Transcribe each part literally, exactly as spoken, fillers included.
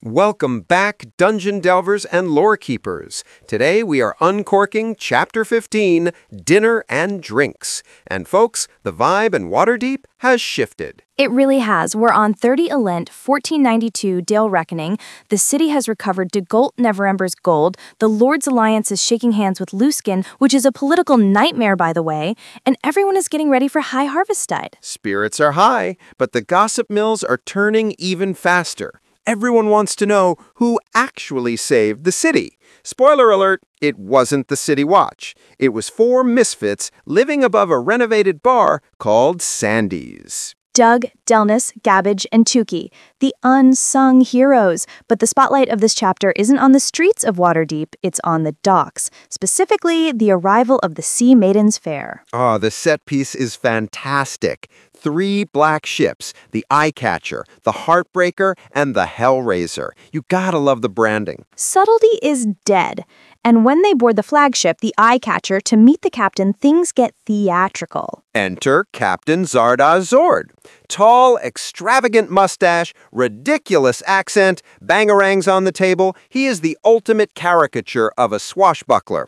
Welcome back, Dungeon Delvers and Lore Keepers. Today we are uncorking Chapter fifteen, Dinner and Drinks. And folks, the vibe in Waterdeep has shifted. It really has. We're on thirty Elent, fourteen ninety-two, Dale Reckoning. The city has recovered Dagult Neverember's gold. The Lord's Alliance is shaking hands with Luskan, which is a political nightmare, by the way. And everyone is getting ready for High Harvesttide. Spirits are high, but the gossip mills are turning even faster. Everyone wants to know who actually saved the city. Spoiler alert, it wasn't the City Watch. It was four misfits living above a renovated bar called Sandy's. Doug, Delnus, Gabbage, and Tukey, the unsung heroes. But the spotlight of this chapter isn't on the streets of Waterdeep, it's on the docks, specifically the arrival of the Sea Maidens Fair. Oh, the set piece is fantastic. Three black ships, the Eyecatcher, the Heartbreaker, and the Hellraiser. You gotta love the branding. Subtlety is dead. And when they board the flagship, the Eyecatcher, to meet the captain, things get theatrical. Enter Captain Zardoz Zord. Tall, extravagant mustache, ridiculous accent, bangerangs on the table. He is the ultimate caricature of a swashbuckler.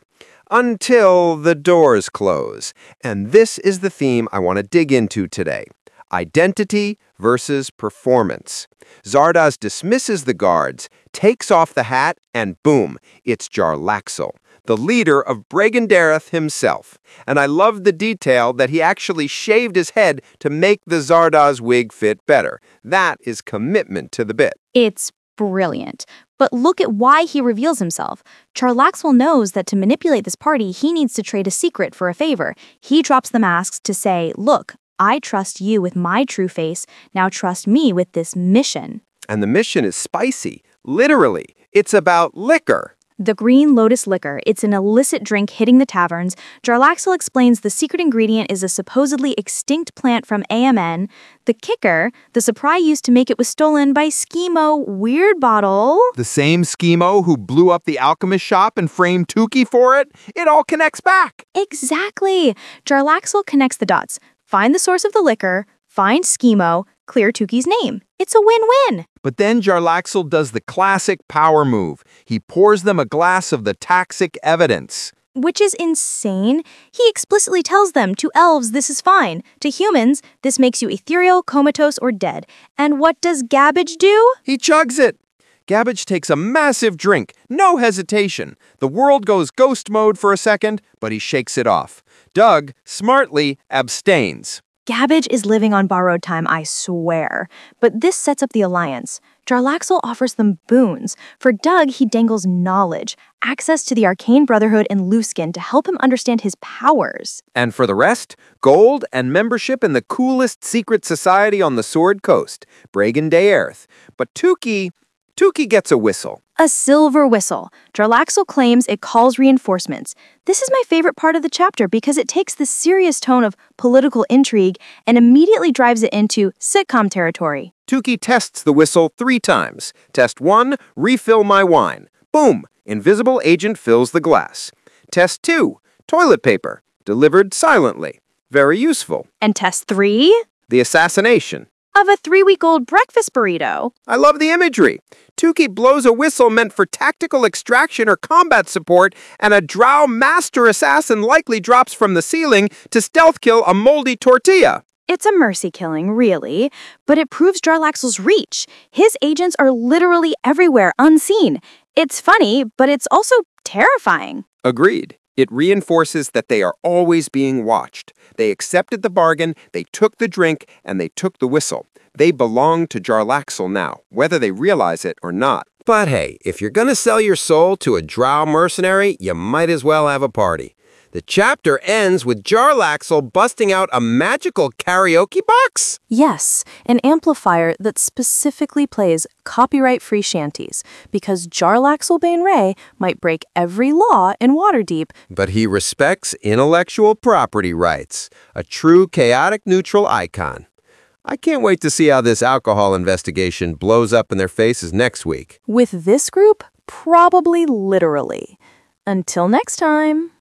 Until the doors close. And this is the theme I want to dig into today. Identity versus performance. Zardoz dismisses the guards, takes off the hat, and boom, it's Jarlaxle, the leader of Bregendareth himself. And I love the detail that he actually shaved his head to make the Zardoz wig fit better. That is commitment to the bit. It's brilliant. But look at why he reveals himself. Jarlaxle knows that to manipulate this party, he needs to trade a secret for a favor. He drops the masks to say, look, I trust you with my true face, now trust me with this mission. And the mission is spicy. Literally, it's about liquor. The Green Lotus liquor, it's an illicit drink hitting the taverns. Jarlaxle explains the secret ingredient is a supposedly extinct plant from A M N. The kicker, the supply used to make it was stolen by Schemo Weirdbottle. The same Schemo who blew up the alchemist shop and framed Tukey for it? It all connects back. Exactly. Jarlaxle connects the dots. Find the source of the liquor, find Schemo, clear Tukey's name. It's a win-win. But then Jarlaxle does the classic power move. He pours them a glass of the toxic evidence. Which is insane. He explicitly tells them, to elves, this is fine. To humans, this makes you ethereal, comatose, or dead. And what does Gabbage do? He chugs it. Gabbage takes a massive drink, no hesitation. The world goes ghost mode for a second, but he shakes it off. Doug, smartly, abstains. Gabbage is living on borrowed time, I swear. But this sets up the alliance. Jarlaxle offers them boons. For Doug, he dangles knowledge, access to the Arcane Brotherhood and Luskan to help him understand his powers. And for the rest, gold and membership in the coolest secret society on the Sword Coast, Bregendareth. But Tukey, Tukey gets a whistle. A silver whistle. Jarlaxle claims it calls reinforcements. This is my favorite part of the chapter because it takes the serious tone of political intrigue and immediately drives it into sitcom territory. Tukey tests the whistle three times. Test one, refill my wine. Boom, invisible agent fills the glass. Test two, toilet paper, delivered silently. Very useful. And test three? The assassination. Of a three-week-old breakfast burrito. I love the imagery. Tukey blows a whistle meant for tactical extraction or combat support, and a drow master assassin likely drops from the ceiling to stealth kill a moldy tortilla. It's a mercy killing, really, but it proves Jarlaxle's reach. His agents are literally everywhere, unseen. It's funny, but it's also terrifying. Agreed. It reinforces that they are always being watched. They accepted the bargain, they took the drink, and they took the whistle. They belong to Jarlaxle now, whether they realize it or not. But hey, if you're gonna sell your soul to a drow mercenary, you might as well have a party. The chapter ends with Jarlaxle busting out a magical karaoke box? Yes, an amplifier that specifically plays copyright-free shanties, because Jarlaxle Bainray might break every law in Waterdeep. But he respects intellectual property rights, a true chaotic neutral icon. I can't wait to see how this alcohol investigation blows up in their faces next week. With this group, probably literally. Until next time.